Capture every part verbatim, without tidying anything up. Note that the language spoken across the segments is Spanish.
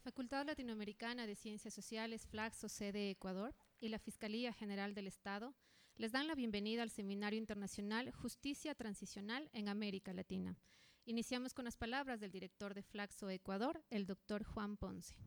Facultad Latinoamericana de Ciencias Sociales, Flaxo, sede Ecuador, y la Fiscalía General del Estado les dan la bienvenida al Seminario Internacional Justicia Transicional en América Latina. Iniciamos con las palabras del director de Flaxo Ecuador, el doctor Juan Ponce.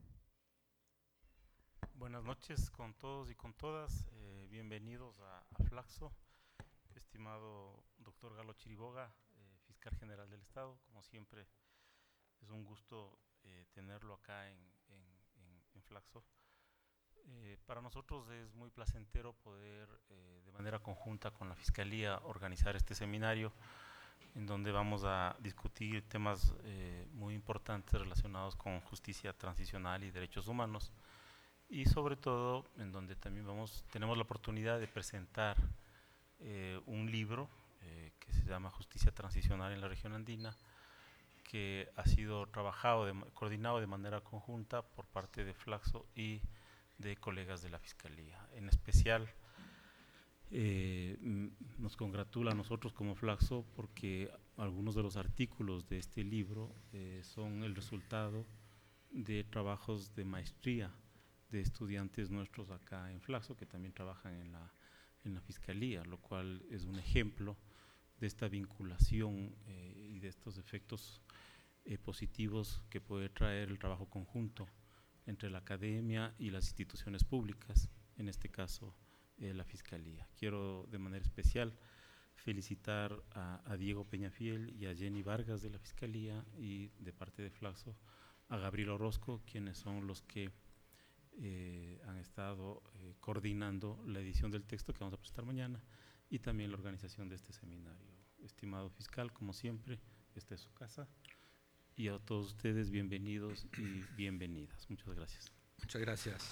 Buenas noches con todos y con todas. Eh, bienvenidos a, a Flaxo. Estimado doctor Galo Chiriboga, eh, fiscal general del Estado, como siempre es un gusto eh, tenerlo acá en, en, en, en Flaxo. Eh, para nosotros es muy placentero poder eh, de manera conjunta con la Fiscalía organizar este seminario en donde vamos a discutir temas eh, muy importantes relacionados con justicia transicional y derechos humanos, y sobre todo en donde también vamos, tenemos la oportunidad de presentar eh, un libro eh, que se llama Justicia Transicional en la Región Andina, que ha sido trabajado, de, coordinado de manera conjunta por parte de Flaxo y de colegas de la Fiscalía. En especial, eh, nos congratula a nosotros como Flaxo porque algunos de los artículos de este libro eh, son el resultado de trabajos de maestría de estudiantes nuestros acá en Flaxo, que también trabajan en la, en la Fiscalía, lo cual es un ejemplo de esta vinculación eh, y de estos efectos eh, positivos que puede traer el trabajo conjunto entre la academia y las instituciones públicas, en este caso eh, la Fiscalía. Quiero de manera especial felicitar a, a Diego Peñafiel y a Jenny Vargas de la Fiscalía, y de parte de Flaxo a Gabriel Orozco, quienes son los que eh, han estado eh, coordinando la edición del texto que vamos a presentar mañana y también la organización de este seminario. Estimado fiscal, como siempre, esta es su casa, y a todos ustedes bienvenidos y bienvenidas. Muchas gracias. Muchas gracias.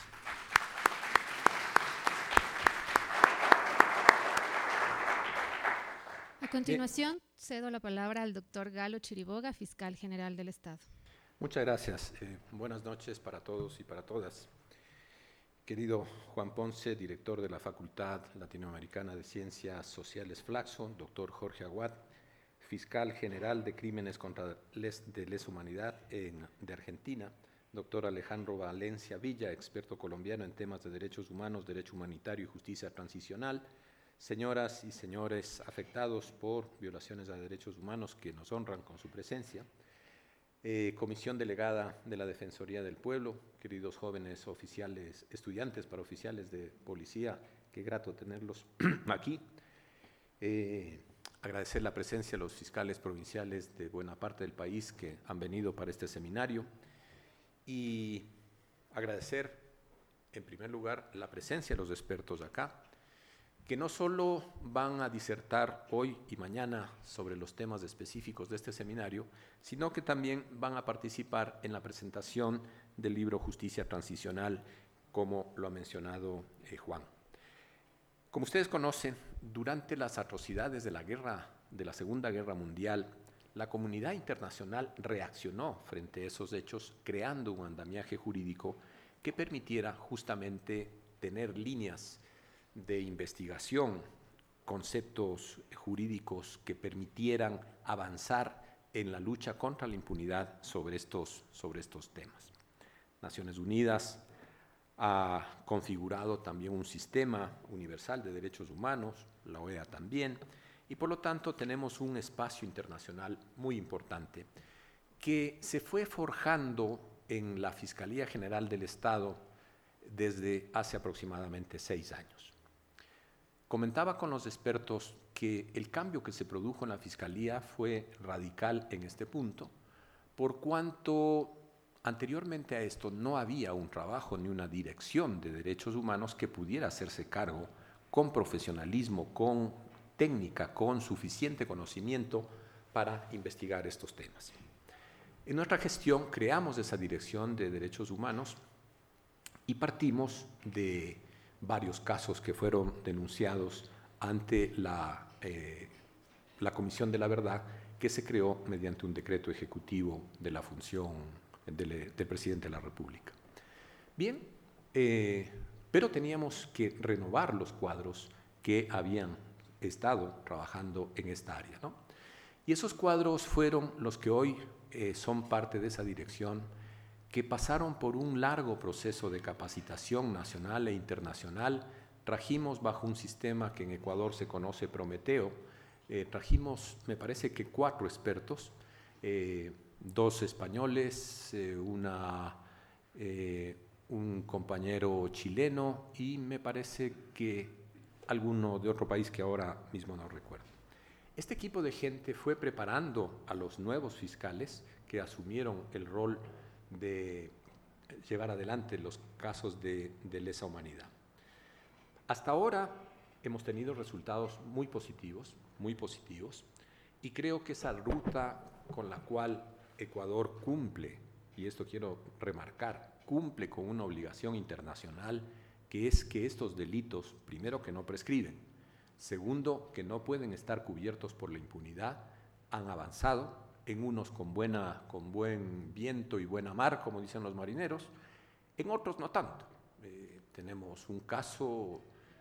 A continuación, cedo la palabra al doctor Galo Chiriboga, fiscal general del Estado. Muchas gracias. Eh, buenas noches para todos y para todas. Querido Juan Ponce, director de la Facultad Latinoamericana de Ciencias Sociales Flaxo, doctor Jorge Aguad, fiscal general de Crímenes contra les, de lesa humanidad en, de Argentina, doctor Alejandro Valencia Villa, experto colombiano en temas de derechos humanos, derecho humanitario y justicia transicional, señoras y señores afectados por violaciones a derechos humanos que nos honran con su presencia, eh, Comisión Delegada de la Defensoría del Pueblo, queridos jóvenes oficiales, estudiantes para oficiales de policía, qué grato tenerlos aquí. Eh, agradecer la presencia de los fiscales provinciales de buena parte del país que han venido para este seminario, y agradecer en primer lugar la presencia de los expertos acá, que no solo van a disertar hoy y mañana sobre los temas específicos de este seminario, sino que también van a participar en la presentación del libro Justicia Transicional, como lo ha mencionado eh, Juan. Como ustedes conocen, durante las atrocidades de la guerra, de la Segunda Guerra Mundial, la comunidad internacional reaccionó frente a esos hechos, creando un andamiaje jurídico que permitiera justamente tener líneas de investigación, conceptos jurídicos que permitieran avanzar en la lucha contra la impunidad sobre estos, sobre estos temas. Naciones Unidas ha configurado también un sistema universal de derechos humanos, la O E A también, y por lo tanto tenemos un espacio internacional muy importante que se fue forjando en la Fiscalía General del Estado desde hace aproximadamente seis años. Comentaba con los expertos que el cambio que se produjo en la Fiscalía fue radical en este punto, por cuanto anteriormente a esto no había un trabajo ni una dirección de derechos humanos que pudiera hacerse cargo con profesionalismo, con técnica, con suficiente conocimiento para investigar estos temas. En nuestra gestión creamos esa dirección de derechos humanos y partimos de varios casos que fueron denunciados ante la, eh, la Comisión de la Verdad, que se creó mediante un decreto ejecutivo de la función del, del presidente de la República. Bien, eh, pero teníamos que renovar los cuadros que habían estado trabajando en esta área, ¿no? Y esos cuadros fueron los que hoy eh, son parte de esa dirección que pasaron por un largo proceso de capacitación nacional e internacional. Trajimos bajo un sistema que en Ecuador se conoce Prometeo, eh, trajimos, me parece que cuatro expertos, eh, dos españoles, eh, una, eh, un compañero chileno y me parece que alguno de otro país que ahora mismo no recuerdo. Este equipo de gente fue preparando a los nuevos fiscales que asumieron el rol de llevar adelante los casos de, de lesa humanidad. Hasta ahora hemos tenido resultados muy positivos, muy positivos, y creo que esa ruta con la cual Ecuador cumple, y esto quiero remarcar, cumple con una obligación internacional, que es que estos delitos, primero, que no prescriben, segundo, que no pueden estar cubiertos por la impunidad, han avanzado, en unos con, buena, con buen viento y buena mar, como dicen los marineros, en otros no tanto. Eh, tenemos un caso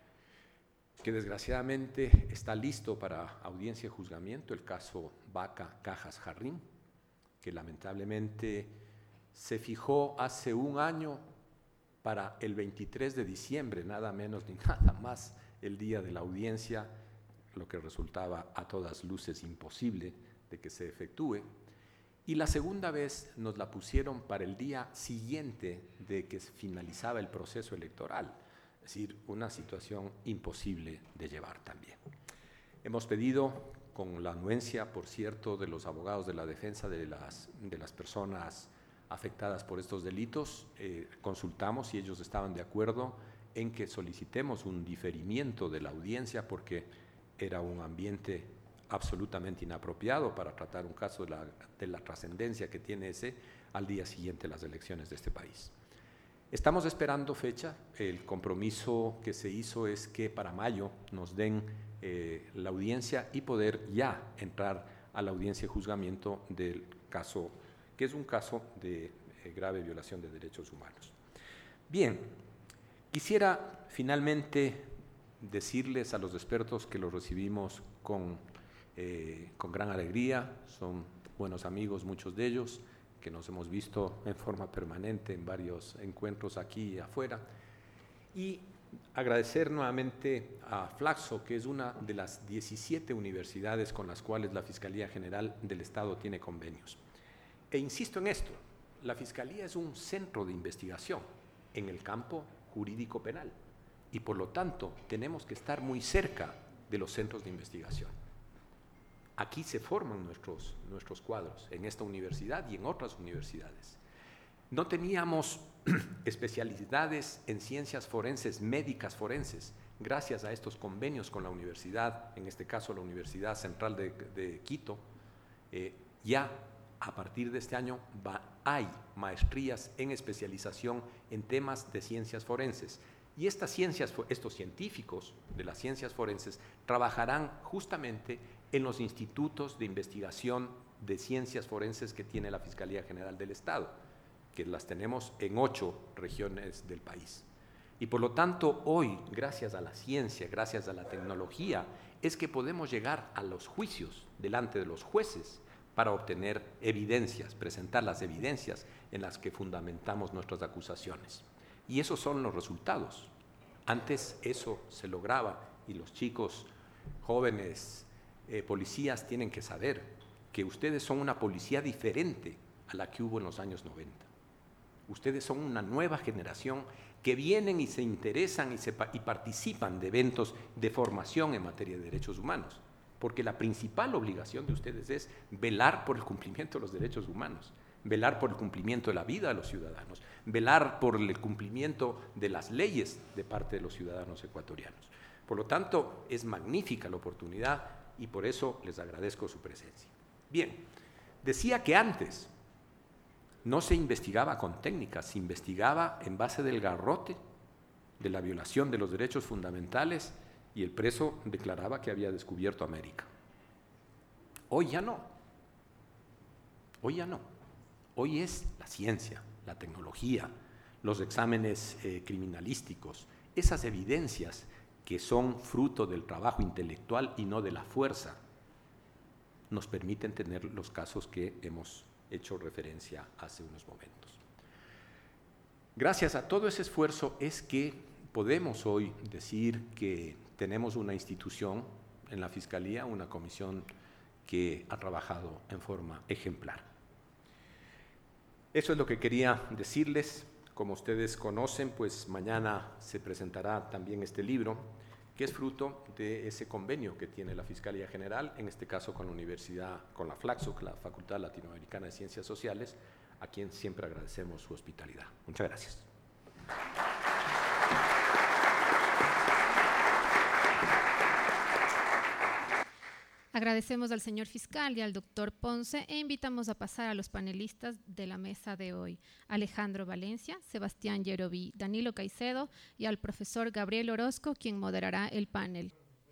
que desgraciadamente está listo para audiencia y juzgamiento, el caso Vaca Cajas Jarrín, que lamentablemente se fijó hace un año para el veintitrés de diciembre, nada menos ni nada más, el día de la audiencia, lo que resultaba a todas luces imposible de que se efectúe. Y la segunda vez nos la pusieron para el día siguiente de que finalizaba el proceso electoral, es decir, una situación imposible de llevar también. Hemos pedido, con la anuencia, por cierto, de los abogados de la defensa de las, de las personas afectadas por estos delitos, eh, consultamos y ellos estaban de acuerdo en que solicitemos un diferimiento de la audiencia porque era un ambiente absolutamente inapropiado para tratar un caso de la, de la trascendencia que tiene ese al día siguiente de las elecciones de este país. Estamos esperando fecha. El compromiso que se hizo es que para mayo nos den eh, la audiencia y poder ya entrar a la audiencia de juzgamiento del caso, que es un caso de eh, grave violación de derechos humanos. Bien, quisiera finalmente decirles a los expertos que los recibimos con, eh, con gran alegría, son buenos amigos muchos de ellos, que nos hemos visto en forma permanente en varios encuentros aquí y afuera, y agradecer nuevamente a Flaxo, que es una de las diecisiete universidades con las cuales la Fiscalía General del Estado tiene convenios. E insisto en esto, la Fiscalía es un centro de investigación en el campo jurídico penal y por lo tanto tenemos que estar muy cerca de los centros de investigación. Aquí se forman nuestros, nuestros cuadros, en esta universidad y en otras universidades. No teníamos especialidades en ciencias forenses, médicas forenses, gracias a estos convenios con la universidad, en este caso la Universidad Central de, de Quito, eh, ya a partir de este año va, hay maestrías en especialización en temas de ciencias forenses. Y estas ciencias, estos científicos de las ciencias forenses trabajarán justamente en los institutos de investigación de ciencias forenses que tiene la Fiscalía General del Estado, que las tenemos en ocho regiones del país. Y por lo tanto, hoy, gracias a la ciencia, gracias a la tecnología, es que podemos llegar a los juicios delante de los jueces para obtener evidencias, presentar las evidencias en las que fundamentamos nuestras acusaciones. Y esos son los resultados. Antes eso se lograba y los chicos, jóvenes, eh, policías tienen que saber que ustedes son una policía diferente a la que hubo en los años noventa. Ustedes son una nueva generación que vienen y se interesan y, se, y participan de eventos de formación en materia de derechos humanos, porque la principal obligación de ustedes es velar por el cumplimiento de los derechos humanos, velar por el cumplimiento de la vida de los ciudadanos, velar por el cumplimiento de las leyes de parte de los ciudadanos ecuatorianos. Por lo tanto, es magnífica la oportunidad y por eso les agradezco su presencia. Bien, decía que antes no se investigaba con técnicas, se investigaba en base del garrote, de la violación de los derechos fundamentales, y el preso declaraba que había descubierto América. Hoy ya no. Hoy ya no. Hoy es la ciencia, la tecnología, los exámenes eh, criminalísticos, esas evidencias que son fruto del trabajo intelectual y no de la fuerza, nos permiten tener los casos que hemos hecho referencia hace unos momentos. Gracias a todo ese esfuerzo es que podemos hoy decir que tenemos una institución en la Fiscalía, una comisión que ha trabajado en forma ejemplar. Eso es lo que quería decirles. Como ustedes conocen, pues mañana se presentará también este libro, que es fruto de ese convenio que tiene la Fiscalía General, en este caso con la Universidad, con la Flaxo, con la Facultad Latinoamericana de Ciencias Sociales, a quien siempre agradecemos su hospitalidad. Muchas gracias. Agradecemos al señor fiscal y al doctor Ponce e invitamos a pasar a los panelistas de la mesa de hoy, Alejandro Valencia, Sebastián Yeroví, Danilo Caicedo y al profesor Gabriel Orozco, quien moderará el panel.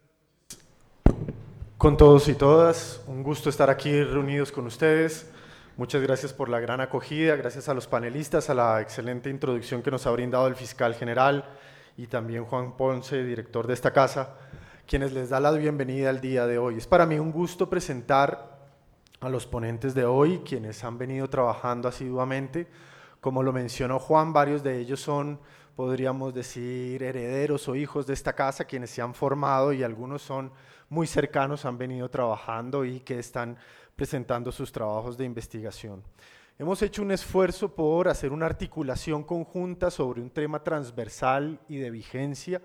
Con todos y todas, un gusto estar aquí reunidos con ustedes. Muchas gracias por la gran acogida, gracias a los panelistas, a la excelente introducción que nos ha brindado el fiscal general y también Juan Ponce, director de esta casa, quienes les da la bienvenida al día de hoy. Es para mí un gusto presentar a los ponentes de hoy, quienes han venido trabajando asiduamente. Como lo mencionó Juan, varios de ellos son, podríamos decir, herederos o hijos de esta casa, quienes se han formado, y algunos son muy cercanos, han venido trabajando y que están presentando sus trabajos de investigación. Hemos hecho un esfuerzo por hacer una articulación conjunta sobre un tema transversal y de vigencia,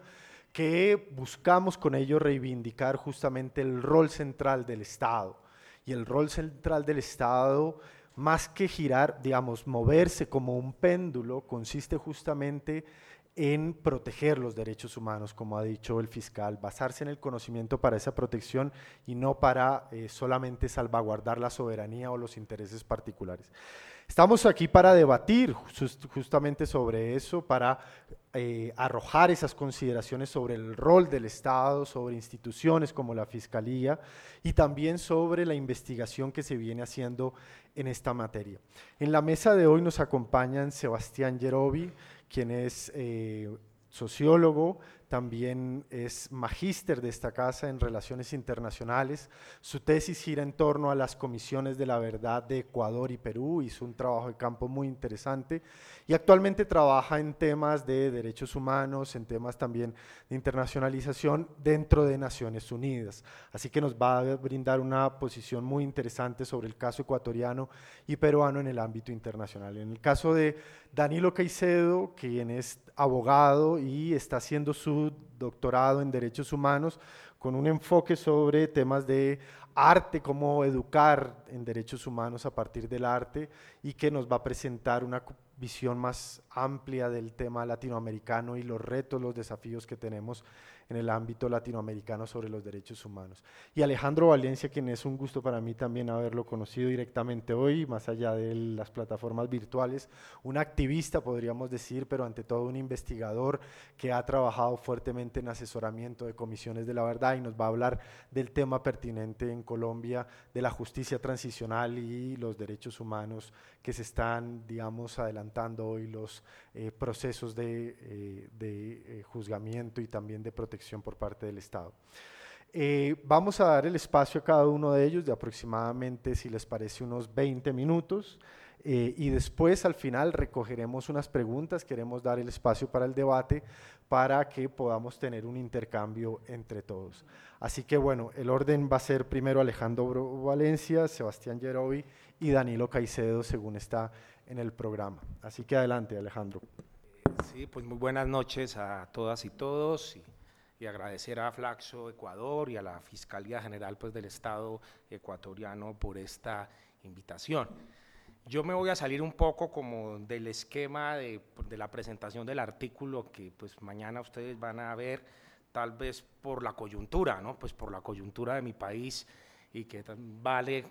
que buscamos con ello reivindicar justamente el rol central del Estado. Y el rol central del Estado, más que girar, digamos, moverse como un péndulo, consiste justamente en proteger los derechos humanos, como ha dicho el fiscal, basarse en el conocimiento para esa protección y no para eh, solamente salvaguardar la soberanía o los intereses particulares. Estamos aquí para debatir just, justamente sobre eso, para eh, arrojar esas consideraciones sobre el rol del Estado, sobre instituciones como la Fiscalía y también sobre la investigación que se viene haciendo en esta materia. En la mesa de hoy nos acompañan Sebastián Yeroví, quien es eh, sociólogo, también es magíster de esta casa en Relaciones Internacionales. Su tesis gira en torno a las comisiones de la verdad de Ecuador y Perú, hizo un trabajo de campo muy interesante y actualmente trabaja en temas de derechos humanos, en temas también de internacionalización dentro de Naciones Unidas. Así que nos va a brindar una posición muy interesante sobre el caso ecuatoriano y peruano en el ámbito internacional. En el caso de Danilo Caicedo, quien es abogado y está haciendo su doctorado en Derechos Humanos con un enfoque sobre temas de arte, cómo educar en derechos humanos a partir del arte, y que nos va a presentar una visión más amplia del tema latinoamericano y los retos, los desafíos que tenemos en el ámbito latinoamericano sobre los derechos humanos. Y Alejandro Valencia, quien es un gusto para mí también haberlo conocido directamente hoy, más allá de las plataformas virtuales, un activista podríamos decir, pero ante todo un investigador que ha trabajado fuertemente en asesoramiento de comisiones de la verdad y nos va a hablar del tema pertinente en Colombia, de la justicia transicional y los derechos humanos que se están, digamos, adelantando hoy, los eh, procesos de, eh, de eh, juzgamiento y también de protección por parte del Estado. Eh, vamos a dar el espacio a cada uno de ellos de aproximadamente, si les parece, unos veinte minutos eh, y después al final recogeremos unas preguntas, queremos dar el espacio para el debate para que podamos tener un intercambio entre todos. Así que bueno, el orden va a ser primero Alejandro Valencia, Sebastián Yeroví y Danilo Caicedo según está en el programa. Así que adelante, Alejandro. Sí, pues muy buenas noches a todas y todos. Y y agradecer a Flaxo Ecuador y a la Fiscalía General pues, del Estado ecuatoriano por esta invitación. Yo me voy a salir un poco como del esquema de, de la presentación del artículo que pues mañana ustedes van a ver, tal vez por la coyuntura, ¿no? Pues por la coyuntura de mi país y que vale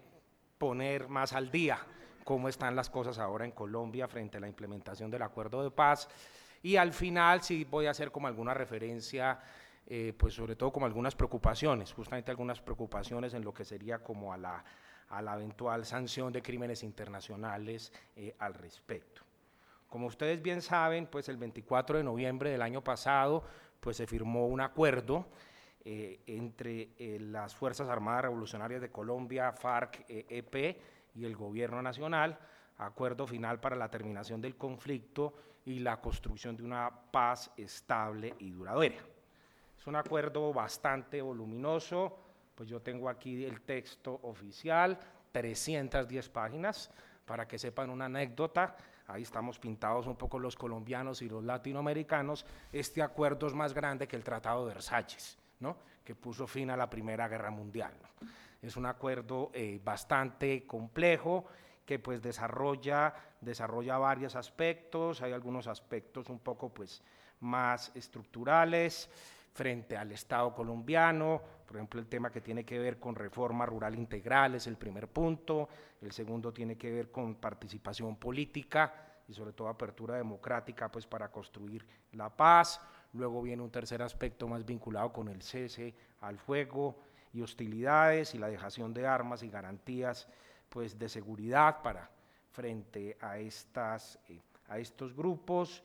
poner más al día cómo están las cosas ahora en Colombia frente a la implementación del acuerdo de paz. Y al final sí voy a hacer como alguna referencia Eh, pues sobre todo como algunas preocupaciones, justamente algunas preocupaciones en lo que sería como a la, a la eventual sanción de crímenes internacionales eh, al respecto. Como ustedes bien saben, pues el veinticuatro de noviembre del año pasado, pues se firmó un acuerdo eh, entre eh, las Fuerzas Armadas Revolucionarias de Colombia, FARC, eh, E P y el Gobierno Nacional, acuerdo final para la terminación del conflicto y la construcción de una paz estable y duradera. Es un acuerdo bastante voluminoso, pues yo tengo aquí el texto oficial, trescientas diez páginas, para que sepan una anécdota. Ahí estamos pintados un poco los colombianos y los latinoamericanos. Este acuerdo es más grande que el Tratado de Versalles, ¿no?, que puso fin a la Primera Guerra Mundial, ¿no? Es un acuerdo eh, bastante complejo que pues desarrolla, desarrolla varios aspectos. Hay algunos aspectos un poco pues más estructurales frente al Estado colombiano, por ejemplo el tema que tiene que ver con reforma rural integral es el primer punto, el segundo tiene que ver con participación política y sobre todo apertura democrática pues para construir la paz. Luego viene un tercer aspecto más vinculado con el cese al fuego y hostilidades y la dejación de armas y garantías pues de seguridad para frente a, estas, eh, a estos grupos.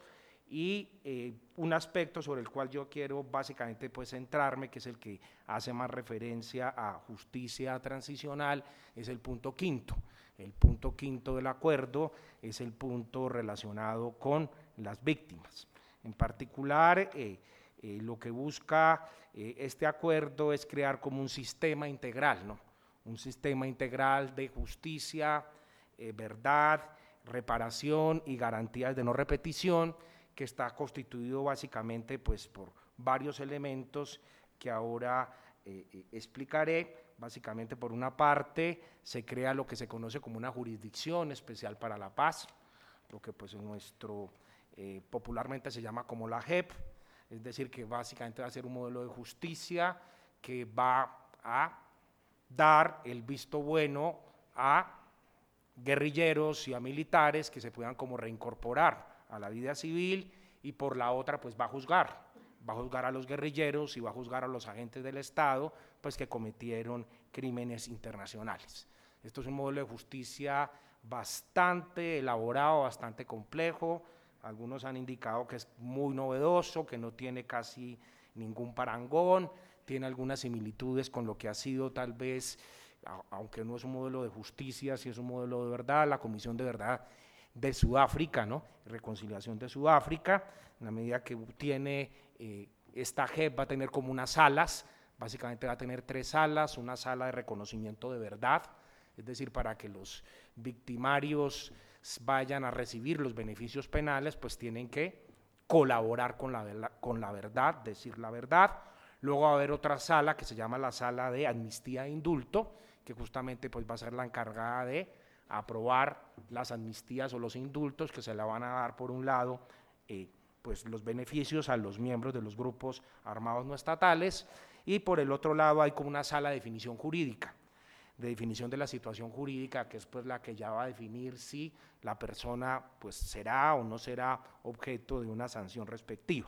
Y eh, un aspecto sobre el cual yo quiero básicamente pues centrarme, que es el que hace más referencia a justicia transicional, es el punto quinto. El punto quinto del acuerdo es el punto relacionado con las víctimas. En particular, eh, eh, lo que busca eh, este acuerdo es crear como un sistema integral, ¿no? Un sistema integral de justicia, eh, verdad, reparación y garantías de no repetición, que está constituido básicamente pues, por varios elementos que ahora eh, eh, explicaré. Básicamente, por una parte, se crea lo que se conoce como una jurisdicción especial para la paz, lo que pues en nuestro eh, popularmente se llama como la J E P, es decir, que básicamente va a ser un modelo de justicia que va a dar el visto bueno a guerrilleros y a militares que se puedan como reincorporar a la vida civil, y por la otra pues va a juzgar, va a juzgar a los guerrilleros y va a juzgar a los agentes del Estado pues que cometieron crímenes internacionales. Esto es un modelo de justicia bastante elaborado, bastante complejo. Algunos han indicado que es muy novedoso, que no tiene casi ningún parangón, tiene algunas similitudes con lo que ha sido tal vez, aunque no es un modelo de justicia, sí es un modelo de verdad, la Comisión de Verdad de Sudáfrica, ¿no? Reconciliación de Sudáfrica. En la medida que tiene eh, esta J E P va a tener como unas salas, básicamente va a tener tres salas, una sala de reconocimiento de verdad, es decir, para que los victimarios vayan a recibir los beneficios penales, pues tienen que colaborar con la, con la verdad, decir la verdad. Luego va a haber otra sala que se llama la sala de amnistía e indulto, que justamente pues va a ser la encargada de aprobar las amnistías o los indultos que se le van a dar, por un lado, eh, pues los beneficios a los miembros de los grupos armados no estatales, y por el otro lado hay como una sala de definición jurídica, de definición de la situación jurídica, que es pues la que ya va a definir si la persona pues será o no será objeto de una sanción respectiva.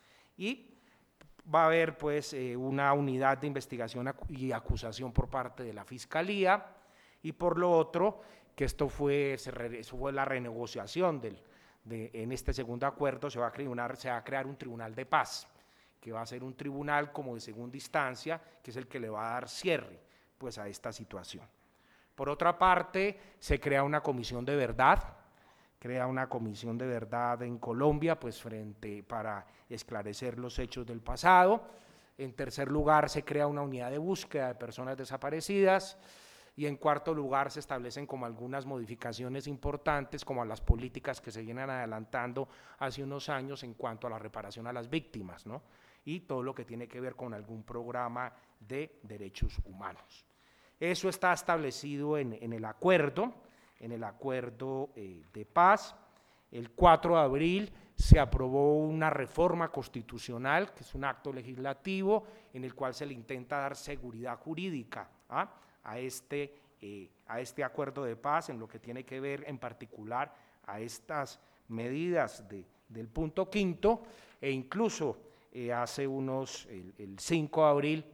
Y va a haber pues eh, una unidad de investigación y acusación por parte de la Fiscalía, y por lo otro, que esto fue, se re, eso fue la renegociación del, de, en este segundo acuerdo, se va, a crear, se va a crear un tribunal de paz, que va a ser un tribunal como de segunda instancia, que es el que le va a dar cierre pues, a esta situación. Por otra parte, se crea una comisión de verdad, crea una comisión de verdad en Colombia, pues frente para esclarecer los hechos del pasado. En tercer lugar, se crea una unidad de búsqueda de personas desaparecidas. Y en cuarto lugar se establecen como algunas modificaciones importantes como a las políticas que se vienen adelantando hace unos años en cuanto a la reparación a las víctimas, ¿no? Y todo lo que tiene que ver con algún programa de derechos humanos. Eso está establecido en, en el acuerdo, en el acuerdo eh, de paz. El cuatro de abril se aprobó una reforma constitucional, que es un acto legislativo en el cual se le intenta dar seguridad jurídica, ¿ah? a, este, eh, a este acuerdo de paz, en lo que tiene que ver en particular a estas medidas de, del punto quinto, e incluso eh, hace unos, el, el cinco de abril,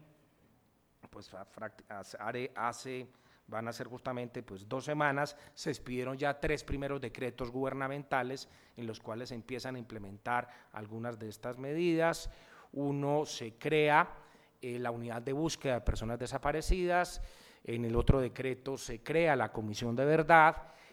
pues hace, hace, van a ser justamente pues, dos semanas, se expidieron ya tres primeros decretos gubernamentales en los cuales se empiezan a implementar algunas de estas medidas. Uno, se crea eh, la unidad de búsqueda de personas desaparecidas. En el otro decreto se crea la comisión de verdad,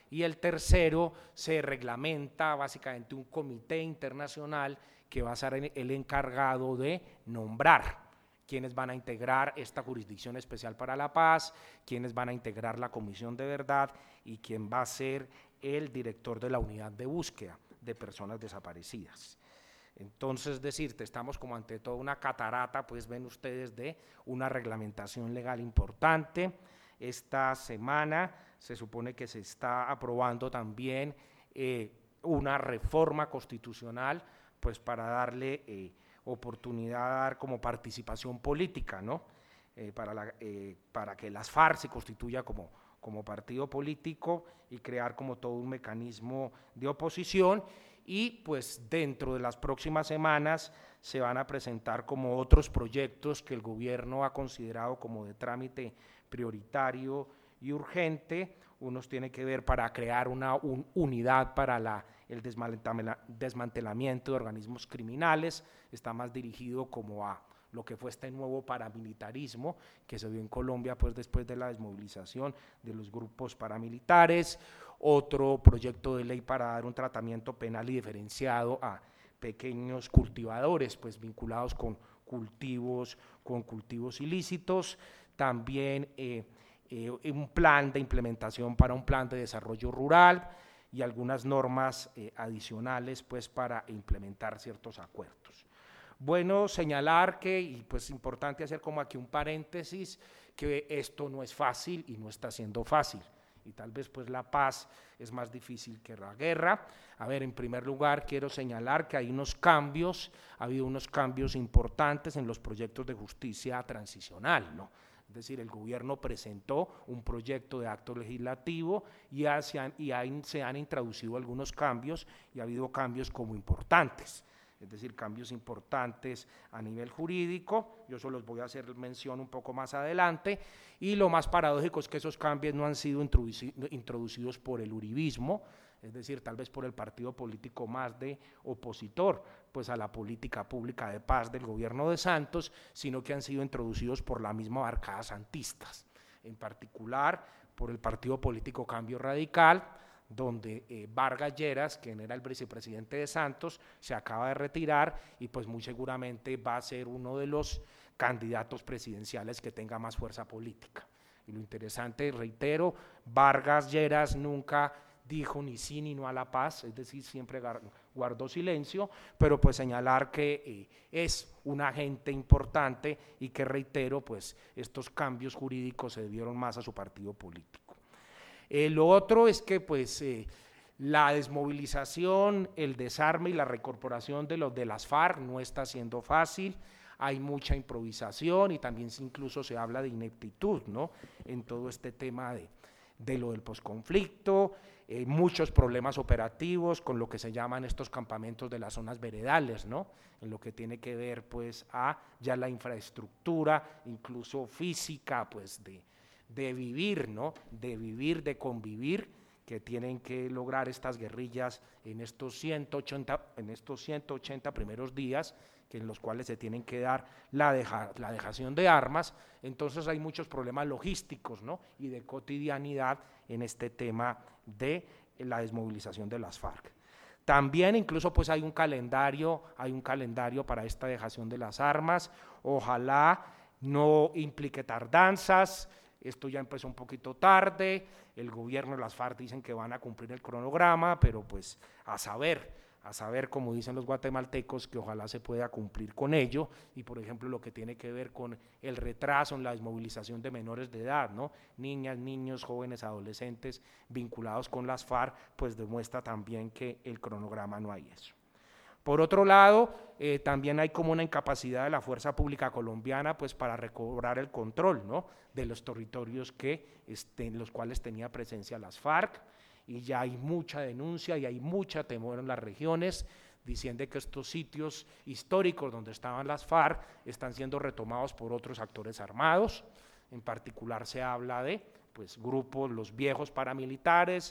y el tercero se reglamenta básicamente un comité internacional que va a ser el encargado de nombrar quienes van a integrar esta Jurisdicción Especial para la Paz, quienes van a integrar la Comisión de Verdad y quién va a ser el director de la Unidad de Búsqueda de Personas Desaparecidas. Entonces, decirte, estamos como ante toda una catarata, pues ven ustedes, de una reglamentación legal importante. Esta semana se supone que se está aprobando también eh, una reforma constitucional, pues para darle eh, oportunidad a dar como participación política, ¿no? Eh, para, la, eh, para que las FARC se constituya como, como partido político y crear como todo un mecanismo de oposición, y pues dentro de las próximas semanas se van a presentar como otros proyectos que el gobierno ha considerado como de trámite prioritario y urgente. Unos tienen que ver para crear una un, unidad para la, el desmantelamiento de organismos criminales, está más dirigido como a lo que fue este nuevo paramilitarismo que se dio en Colombia pues después de la desmovilización de los grupos paramilitares. Otro proyecto de ley para dar un tratamiento penal y diferenciado a pequeños cultivadores pues vinculados con cultivos, con cultivos ilícitos. También eh, eh, un plan de implementación para un plan de desarrollo rural y algunas normas eh, adicionales pues para implementar ciertos acuerdos. Bueno, señalar que, y pues importante hacer como aquí un paréntesis, que esto no es fácil y no está siendo fácil, y tal vez pues la paz es más difícil que la guerra. A ver, en primer lugar quiero señalar que hay unos cambios, ha habido unos cambios importantes en los proyectos de justicia transicional, ¿no? Es decir, el gobierno presentó un proyecto de acto legislativo y, hacia, y hay, se han introducido algunos cambios y ha habido cambios como importantes. Es decir, cambios importantes a nivel jurídico, yo solo les voy a hacer mención un poco más adelante, y lo más paradójico es que esos cambios no han sido introduci introducidos por el uribismo, es decir, tal vez por el partido político más de opositor pues a la política pública de paz del gobierno de Santos, sino que han sido introducidos por la misma bancada santistas, en particular por el partido político Cambio Radical, donde eh, Vargas Lleras, quien era el vicepresidente de Santos, se acaba de retirar y pues muy seguramente va a ser uno de los candidatos presidenciales que tenga más fuerza política. Y lo interesante, reitero, Vargas Lleras nunca dijo ni sí ni no a la paz, es decir, siempre guardó silencio, pero pues señalar que eh, es un agente importante y que, reitero, pues estos cambios jurídicos se debieron más a su partido político. Eh, lo otro es que pues eh, la desmovilización, el desarme y la recorporación de los de las FARC no está siendo fácil, hay mucha improvisación y también incluso se habla de ineptitud, ¿no? En todo este tema de, de lo del posconflicto, eh, muchos problemas operativos con lo que se llaman estos campamentos de las zonas veredales, ¿no? En lo que tiene que ver pues a ya la infraestructura, incluso física, pues de de vivir, ¿no? De vivir, de convivir, que tienen que lograr estas guerrillas en estos ciento ochenta, en estos ciento ochenta primeros días, que en los cuales se tienen que dar la, deja, la dejación de armas. Entonces hay muchos problemas logísticos, ¿no? Y de cotidianidad en este tema de la desmovilización de las FARC. También incluso pues hay un calendario, hay un calendario para esta dejación de las armas, ojalá no implique tardanzas. Esto ya empezó un poquito tarde, el gobierno y las FARC dicen que van a cumplir el cronograma, pero pues a saber, a saber, como dicen los guatemaltecos, que ojalá se pueda cumplir con ello, y por ejemplo lo que tiene que ver con el retraso en la desmovilización de menores de edad, ¿no? Niñas, niños, jóvenes, adolescentes vinculados con las FARC, pues demuestra también que el cronograma no hay eso. Por otro lado, eh, también hay como una incapacidad de la fuerza pública colombiana pues para recobrar el control, ¿no? De los territorios que, este, en los cuales tenía presencia las FARC, y ya hay mucha denuncia y hay mucha temor en las regiones, diciendo que estos sitios históricos donde estaban las FARC están siendo retomados por otros actores armados. En particular se habla de pues, grupos, los viejos paramilitares,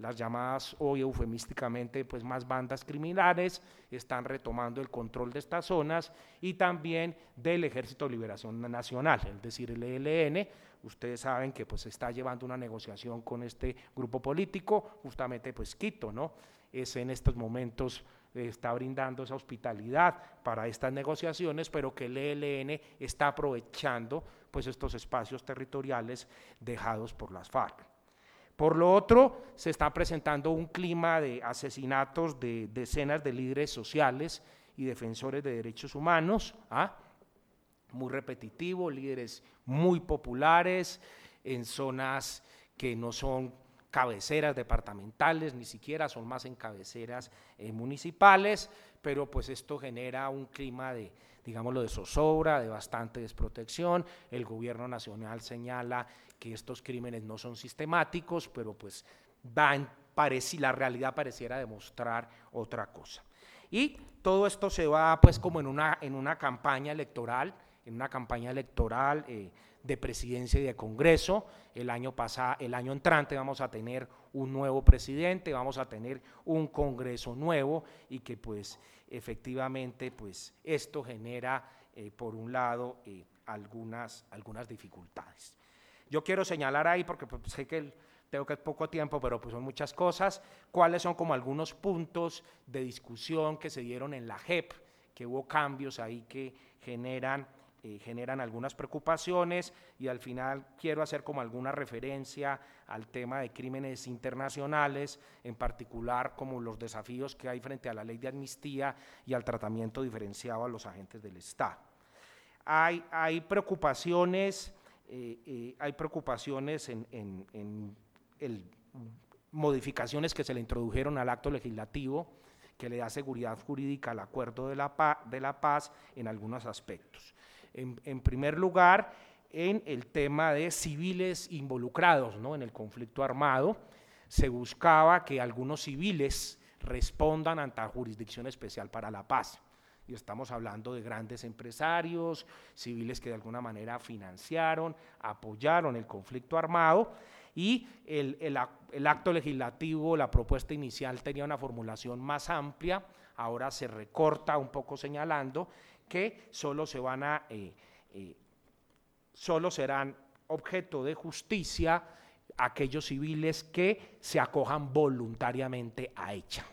las llamadas hoy eufemísticamente pues más bandas criminales, están retomando el control de estas zonas, y también del Ejército de Liberación Nacional, es decir, el E L N. Ustedes saben que pues se está llevando una negociación con este grupo político, justamente pues Quito, ¿no? Es en estos momentos eh, está brindando esa hospitalidad para estas negociaciones, pero que el E L N está aprovechando pues estos espacios territoriales dejados por las FARC. Por lo otro, se está presentando un clima de asesinatos de decenas de líderes sociales y defensores de derechos humanos, ¿ah? muy repetitivo, líderes muy populares en zonas que no son cabeceras departamentales, ni siquiera son más en cabeceras eh, municipales, pero pues esto genera un clima de, digámoslo, de zozobra, de bastante desprotección. El gobierno nacional señala que estos crímenes no son sistemáticos, pero pues dan, pareci, la realidad pareciera demostrar otra cosa. Y todo esto se va pues como en una, en una campaña electoral, en una campaña electoral eh, de presidencia y de Congreso. El año pasado, el año entrante vamos a tener un nuevo presidente, vamos a tener un Congreso nuevo, y que pues efectivamente pues esto genera eh, por un lado eh, algunas, algunas dificultades. Yo quiero señalar ahí, porque pues, sé que el, tengo que poco tiempo, pero pues son muchas cosas, cuáles son como algunos puntos de discusión que se dieron en la J E P, que hubo cambios ahí que generan Eh, generan algunas preocupaciones, y al final quiero hacer como alguna referencia al tema de crímenes internacionales, en particular como los desafíos que hay frente a la ley de amnistía y al tratamiento diferenciado a los agentes del Estado. Hay, hay preocupaciones, eh, eh, hay preocupaciones en, en, en el, modificaciones que se le introdujeron al acto legislativo, que le da seguridad jurídica al acuerdo de la paz, de la paz en algunos aspectos. En, en primer lugar, en el tema de civiles involucrados, ¿no? En el conflicto armado, se buscaba que algunos civiles respondan ante la Jurisdicción Especial para la Paz. Y estamos hablando de grandes empresarios, civiles que de alguna manera financiaron, apoyaron el conflicto armado, y el, el, el acto legislativo, la propuesta inicial tenía una formulación más amplia, ahora se recorta un poco señalando que solo se van a, eh, eh, solo serán objeto de justicia aquellos civiles que se acojan voluntariamente a ella.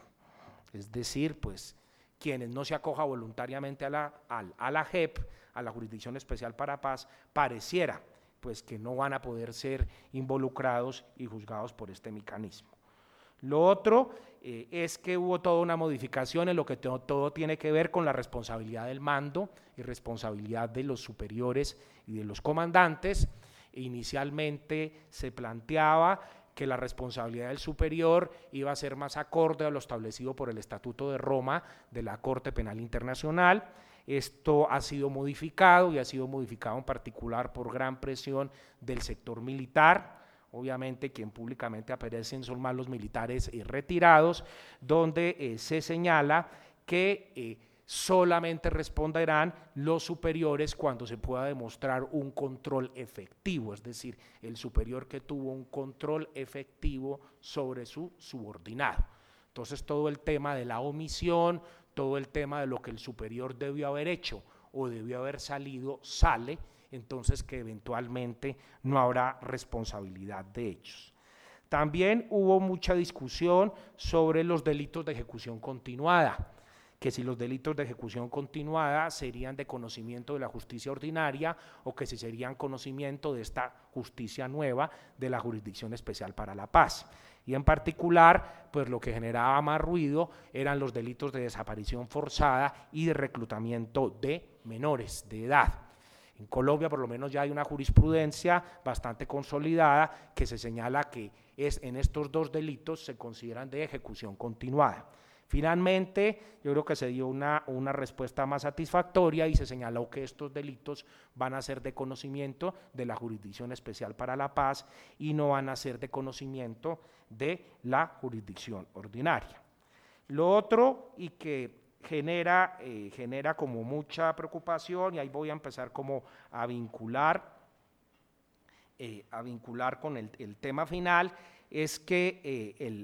Es decir, pues quienes no se acojan voluntariamente a la, a, a la J E P, a la Jurisdicción Especial para Paz, pareciera pues que no van a poder ser involucrados y juzgados por este mecanismo. Lo otro eh, es que hubo toda una modificación en lo que todo, todo tiene que ver con la responsabilidad del mando y responsabilidad de los superiores y de los comandantes. Inicialmente se planteaba que la responsabilidad del superior iba a ser más acorde a lo establecido por el Estatuto de Roma de la Corte Penal Internacional. Esto ha sido modificado, y ha sido modificado en particular por gran presión del sector militar. Obviamente quien públicamente aparecen son más los militares eh, retirados, donde eh, se señala que eh, solamente responderán los superiores cuando se pueda demostrar un control efectivo, es decir, el superior que tuvo un control efectivo sobre su subordinado. Entonces todo el tema de la omisión, todo el tema de lo que el superior debió haber hecho o debió haber salido, sale, entonces que eventualmente no habrá responsabilidad de ellos. También hubo mucha discusión sobre los delitos de ejecución continuada, que si los delitos de ejecución continuada serían de conocimiento de la justicia ordinaria o que si serían conocimiento de esta justicia nueva de la Jurisdicción Especial para la Paz. Y en particular, pues lo que generaba más ruido eran los delitos de desaparición forzada y de reclutamiento de menores de edad. En Colombia por lo menos ya hay una jurisprudencia bastante consolidada que se señala que es, en estos dos delitos se consideran de ejecución continuada. Finalmente, yo creo que se dio una, una respuesta más satisfactoria y se señaló que estos delitos van a ser de conocimiento de la Jurisdicción Especial para la Paz y no van a ser de conocimiento de la jurisdicción ordinaria. Lo otro, y que genera, eh, genera como mucha preocupación, y ahí voy a empezar como a vincular, eh, a vincular con el, el tema final, es que eh, el,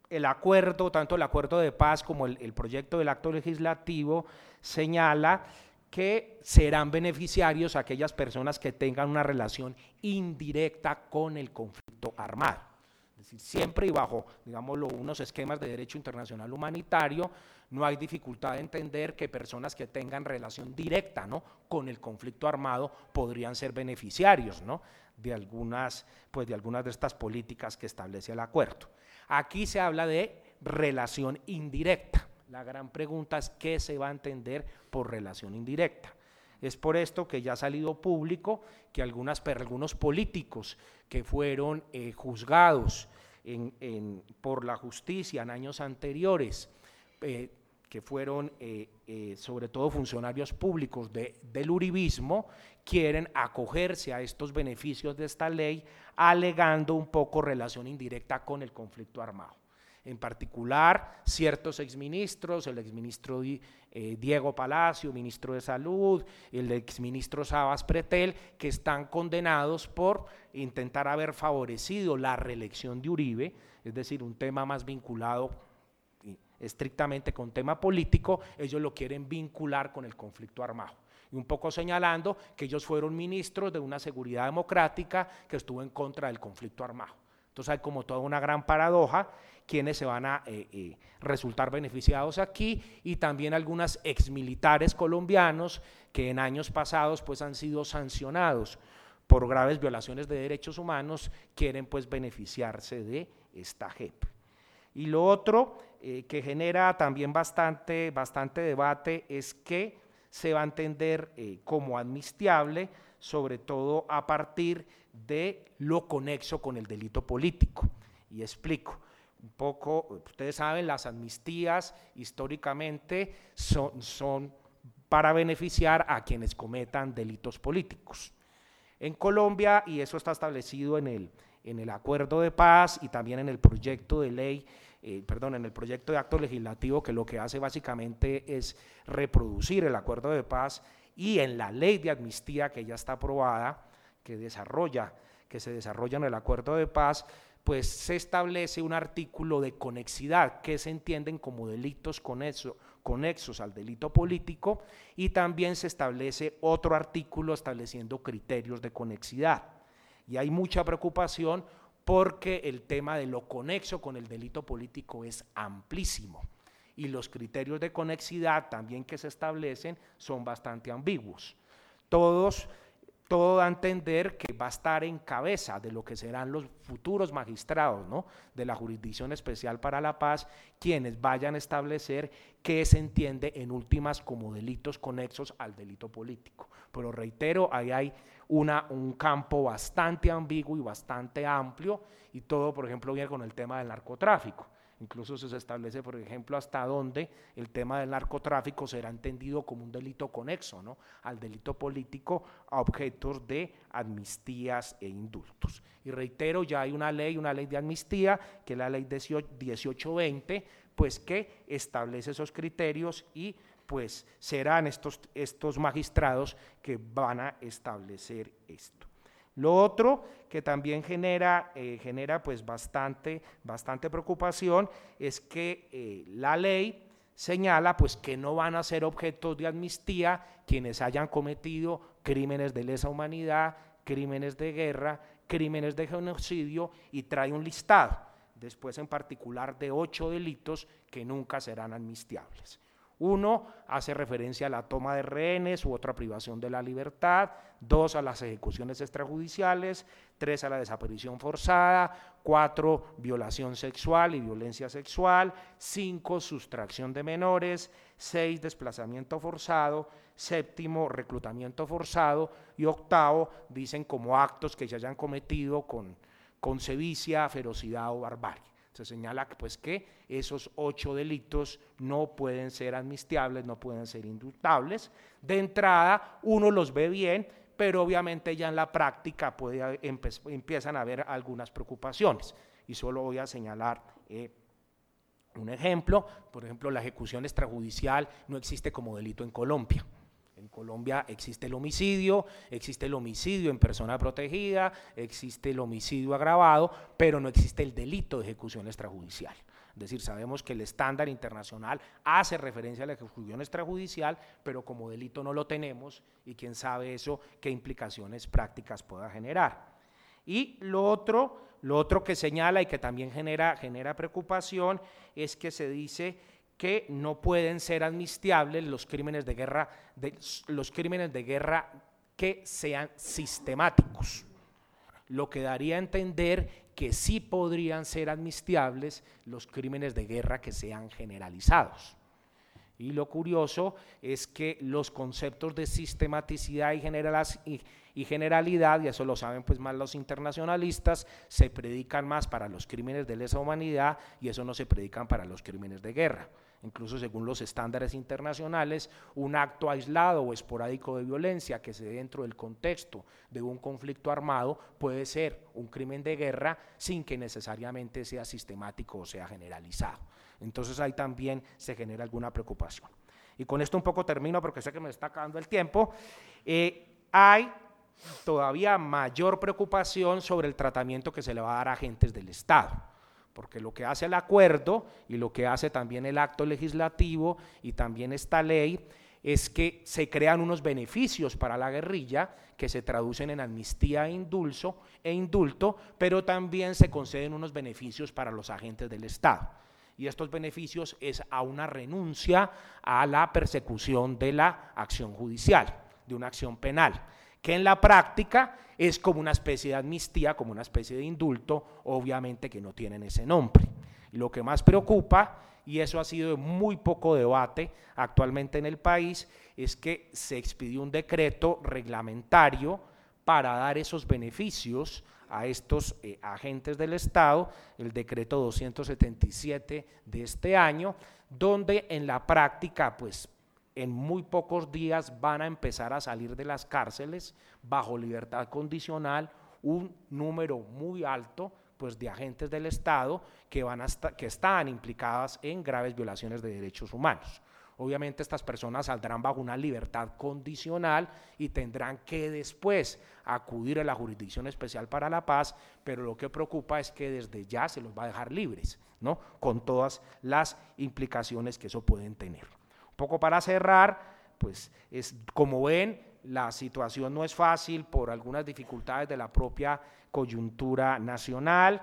el acuerdo, tanto el acuerdo de paz como el, el proyecto del acto legislativo señala que serán beneficiarios aquellas personas que tengan una relación indirecta con el conflicto armado. Es decir, siempre y bajo, digámoslo, unos esquemas de derecho internacional humanitario, no hay dificultad de entender que personas que tengan relación directa, ¿no?, con el conflicto armado podrían ser beneficiarios, ¿no?, de algunas, pues, de algunas de estas políticas que establece el acuerdo. Aquí se habla de relación indirecta. La gran pregunta es ¿qué se va a entender por relación indirecta? Es por esto que ya ha salido público que algunas, algunos políticos que fueron eh, juzgados en, en, por la justicia en años anteriores, eh, que fueron eh, eh, sobre todo funcionarios públicos de, del uribismo, quieren acogerse a estos beneficios de esta ley alegando un poco relación indirecta con el conflicto armado. En particular, ciertos exministros, el exministro eh, Diego Palacio, ministro de Salud, el exministro Sabas Pretel, que están condenados por intentar haber favorecido la reelección de Uribe, es decir, un tema más vinculado estrictamente con tema político, ellos lo quieren vincular con el conflicto armado. Y un poco señalando que ellos fueron ministros de una seguridad democrática que estuvo en contra del conflicto armado. Entonces hay como toda una gran paradoja, quienes se van a eh, eh, resultar beneficiados aquí, y también algunas exmilitares colombianos que en años pasados pues han sido sancionados por graves violaciones de derechos humanos, quieren pues beneficiarse de esta J E P. Y lo otro eh, que genera también bastante, bastante debate es que se va a entender eh, como amnistiable, sobre todo a partir de lo conexo con el delito político. Y explico un poco, ustedes saben, las amnistías históricamente son, son para beneficiar a quienes cometan delitos políticos. En Colombia, y eso está establecido en el, en el acuerdo de paz y también en el proyecto de ley, eh, perdón, en el proyecto de acto legislativo, que lo que hace básicamente es reproducir el acuerdo de paz, y en la ley de amnistía que ya está aprobada, que desarrolla, que se desarrolla en el acuerdo de paz, pues se establece un artículo de conexidad que se entienden como delitos conexo, conexos al delito político, y también se establece otro artículo estableciendo criterios de conexidad. Y hay mucha preocupación porque el tema de lo conexo con el delito político es amplísimo, y los criterios de conexidad también que se establecen son bastante ambiguos. Todos Todo da a entender que va a estar en cabeza de lo que serán los futuros magistrados, ¿no?, de la Jurisdicción Especial para la Paz, quienes vayan a establecer qué se entiende en últimas como delitos conexos al delito político. Pero reitero, ahí hay una, un campo bastante ambiguo y bastante amplio, y todo, por ejemplo, viene con el tema del narcotráfico. Incluso se establece, por ejemplo, hasta dónde el tema del narcotráfico será entendido como un delito conexo, ¿no?, al delito político, a objetos de amnistías e indultos. Y reitero, ya hay una ley, una ley de amnistía, que es la ley dieciocho veinte, pues que establece esos criterios, y pues serán estos, estos magistrados que van a establecer esto. Lo otro que también genera, eh, genera pues bastante, bastante preocupación es que eh, la ley señala pues que no van a ser objetos de amnistía quienes hayan cometido crímenes de lesa humanidad, crímenes de guerra, crímenes de genocidio, y trae un listado, después en particular de ocho delitos que nunca serán amnistiables. Uno hace referencia a la toma de rehenes u otra privación de la libertad, dos a las ejecuciones extrajudiciales, tres a la desaparición forzada, cuatro violación sexual y violencia sexual, cinco sustracción de menores, seis desplazamiento forzado, séptimo reclutamiento forzado, y octavo dicen como actos que se hayan cometido con, con sevicia, ferocidad o barbarie. Se señala que, pues, que esos ocho delitos no pueden ser amnistiables, no pueden ser indultables. De entrada uno los ve bien, pero obviamente ya en la práctica puede, empiezan a haber algunas preocupaciones, y solo voy a señalar eh, un ejemplo. Por ejemplo, la ejecución extrajudicial no existe como delito en Colombia. En Colombia existe el homicidio, existe el homicidio en persona protegida, existe el homicidio agravado, pero no existe el delito de ejecución extrajudicial. Es decir, sabemos que el estándar internacional hace referencia a la ejecución extrajudicial, pero como delito no lo tenemos y quién sabe eso qué implicaciones prácticas pueda generar. Y lo otro, lo otro que señala y que también genera, genera preocupación es que se dice que no pueden ser amnistiables los crímenes de guerra, de, los crímenes de guerra que sean sistemáticos, lo que daría a entender que sí podrían ser amnistiables los crímenes de guerra que sean generalizados. Y lo curioso es que los conceptos de sistematicidad y, y, y generalidad, y eso lo saben pues más los internacionalistas, se predican más para los crímenes de lesa humanidad y eso no se predican para los crímenes de guerra. Incluso según los estándares internacionales, un acto aislado o esporádico de violencia que se dé dentro del contexto de un conflicto armado puede ser un crimen de guerra sin que necesariamente sea sistemático o sea generalizado. Entonces ahí también se genera alguna preocupación. Y con esto un poco termino porque sé que me está acabando el tiempo. Eh, hay todavía mayor preocupación sobre el tratamiento que se le va a dar a agentes del Estado, porque lo que hace el acuerdo y lo que hace también el acto legislativo y también esta ley es que se crean unos beneficios para la guerrilla que se traducen en amnistía e indulto, e indulto, pero también se conceden unos beneficios para los agentes del Estado. Y estos beneficios es a una renuncia a la persecución de la acción judicial, de una acción penal, que en la práctica es como una especie de amnistía, como una especie de indulto, obviamente que no tienen ese nombre. Y lo que más preocupa, y eso ha sido de muy poco debate actualmente en el país, es que se expidió un decreto reglamentario para dar esos beneficios a estos eh, agentes del Estado, el decreto doscientos setenta y siete de este año, donde en la práctica, pues, en muy pocos días van a empezar a salir de las cárceles bajo libertad condicional un número muy alto pues, de agentes del Estado que, van a que están implicadas en graves violaciones de derechos humanos. Obviamente estas personas saldrán bajo una libertad condicional y tendrán que después acudir a la Jurisdicción Especial para la Paz, pero lo que preocupa es que desde ya se los va a dejar libres, ¿no? Con todas las implicaciones que eso pueden tener. Un poco para cerrar, pues es, como ven, la situación no es fácil por algunas dificultades de la propia coyuntura nacional.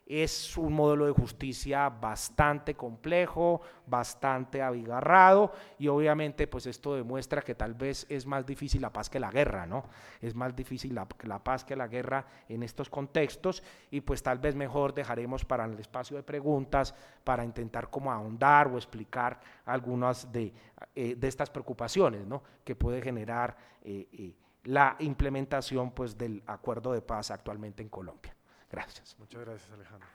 Es un modelo de justicia bastante complejo, bastante abigarrado y obviamente pues esto demuestra que tal vez es más difícil la paz que la guerra, ¿no? Es más difícil la, la paz que la guerra en estos contextos y pues tal vez mejor dejaremos para el espacio de preguntas para intentar como ahondar o explicar algunas de, eh, de estas preocupaciones, ¿no? Que puede generar eh, eh, la implementación pues del acuerdo de paz actualmente en Colombia. Gracias. Muchas gracias, Alejandro.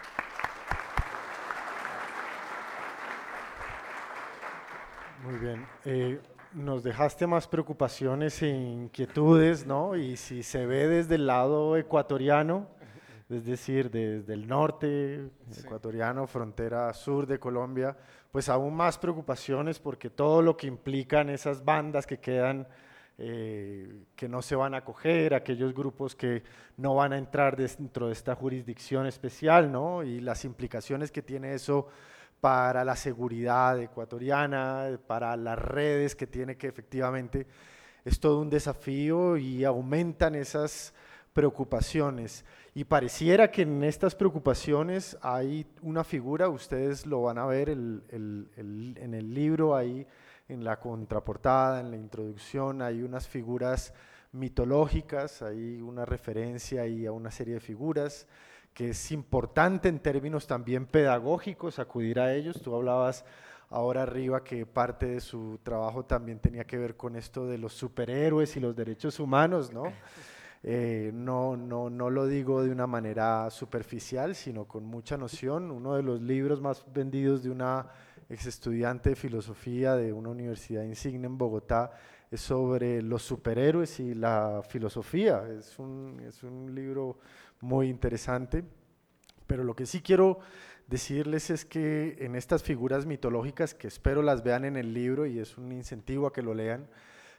Muy bien. Eh, nos dejaste más preocupaciones e inquietudes, ¿no? Y si se ve desde el lado ecuatoriano, es decir, desde el norte sí. ecuatoriano, frontera sur de Colombia, pues aún más preocupaciones porque todo lo que implican esas bandas que quedan Eh, que no se van a acoger, aquellos grupos que no van a entrar dentro de esta jurisdicción especial, ¿no? Y las implicaciones que tiene eso para la seguridad ecuatoriana, para las redes que tiene que efectivamente es todo un desafío y aumentan esas preocupaciones. Y pareciera que en estas preocupaciones hay una figura, ustedes lo van a ver el, el, el, en el libro ahí, en la contraportada, en la introducción, hay unas figuras mitológicas, hay una referencia ahí a una serie de figuras que es importante en términos también pedagógicos acudir a ellos. Tú hablabas ahora arriba que parte de su trabajo también tenía que ver con esto de los superhéroes y los derechos humanos, ¿no? Eh, no, no, no lo digo de una manera superficial, sino con mucha noción. Uno de los libros más vendidos de una ex estudiante de filosofía de una universidad insignia en Bogotá, es sobre los superhéroes y la filosofía. Es un, es un libro muy interesante, pero lo que sí quiero decirles es que en estas figuras mitológicas, que espero las vean en el libro y es un incentivo a que lo lean,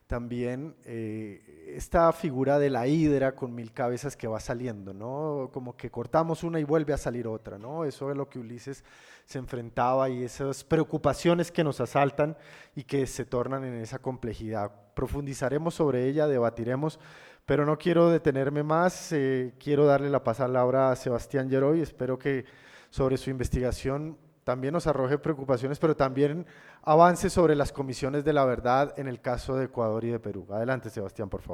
también eh, esta figura de la hidra con mil cabezas que va saliendo, ¿no? Como que cortamos una y vuelve a salir otra, ¿no? Eso es lo que Ulises se enfrentaba y esas preocupaciones que nos asaltan y que se tornan en esa complejidad. Profundizaremos sobre ella, debatiremos, pero no quiero detenerme más, eh, quiero darle la palabra a Sebastián Geroy, espero que sobre su investigación también nos arroje preocupaciones, pero también avance sobre las comisiones de la verdad en el caso de Ecuador y de Perú. Adelante, Sebastián, por favor.